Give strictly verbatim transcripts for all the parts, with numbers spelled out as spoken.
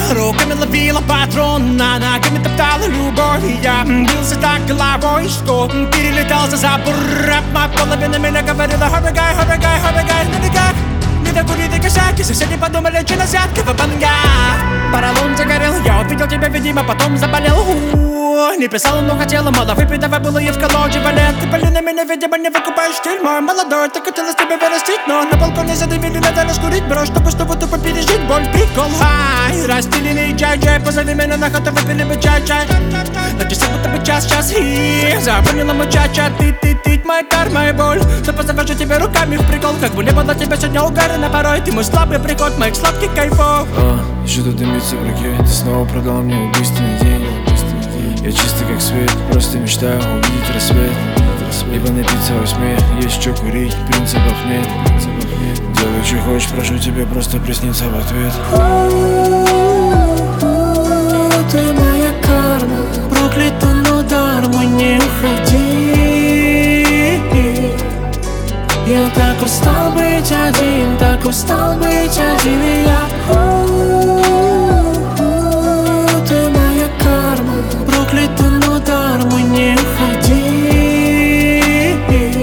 руками ловила патрона, ногами топтала любовь. И я бился так головой, что перелетал за забор. Моя половина меня говорила: Хабигай, Хабигай, Хабигай, на бегах. Не докурили косяки, соседи подумали, что на взятка в банга. Поролон загорел, я увидел тебя, видимо, потом заболел. У-у-у, не писала, но хотела, мало выпить, давай было и в колоде валет. Ты, блин, на меня, видимо, не выкупаешь стиль мой молодой. Так хотелось тебя вырастить, но на балконе задавили, надо раскурить брошь, чтобы, чтобы тупо пережить боль. Прикол, хай, расстеленный чай-чай, позови меня на хату, выпили бы чай-чай. На часы будто бы час-час, и запомнила мой ча-ча. Ты, ты, ты, моя карма и боль. Но позавожу тебя руками в прикол, как бы не было тебя сегодня угарно порой. Ты мой слабый приход, моих сладких кайфов. А, что-то дымится в руке, ты снова продал мне убийственный день. Я чистый как свет, просто мечтаю увидеть рассвет. Либо напиться во сне, есть что курить, принципов нет. Делай, что хочешь, прошу тебя, просто присниться в ответ. Ты моя карма, проклята, но дарма, не уходи. Я так устал быть один, так устал быть один, и я. Ты моя карма, проклята, но дарма, не уходи.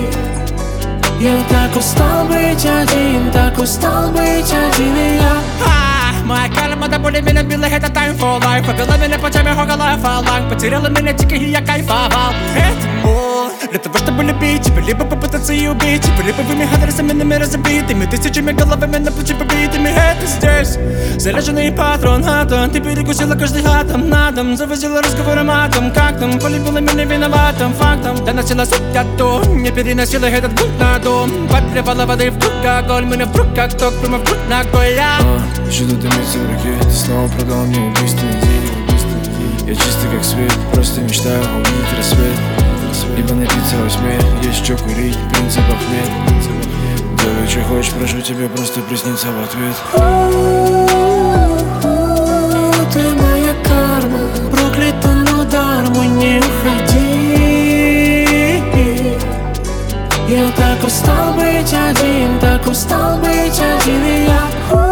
Я так устал быть один, так устал быть один, и я. Моя карма до боли меня била, это time for life. Повела меня по теме хоголая фаланг. Потеряла меня тики, и я кайфовал. Это боль для того, чтобы любить тебя, либо попытаться и убить тебя, либо вымя адресами номера забитыми, тысячами головами на плечи побитыми. Это здесь заряженный патрон, атом. Ты перекусила каждый атом на дом, завозила разговором атом. Как там, полюбила меня виноватым фактом. Доносила суть то, не переносила этот бунт на дом. Подливала воды в круг, огонь, меня в круг, как ток, прямо в круг ногой я. Что-то дымится в руке, ты снова продал мне убийственный день. Я чистый как свет, просто мечтаю увидеть рассвет. Либо напиться во сне, есть что курить, принципов нет. Делай, что хочешь, прошу тебя, просто присниться в ответ. Ты моя карма, проклята, но дарма, не уходи. Я так устал быть один, так устал быть один, и я.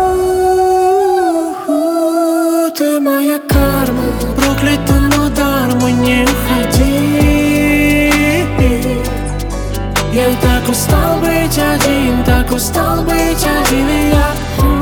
Ты моя карма, проклята, но дарма, не уходи. Я так устал быть один, так устал быть один, и я.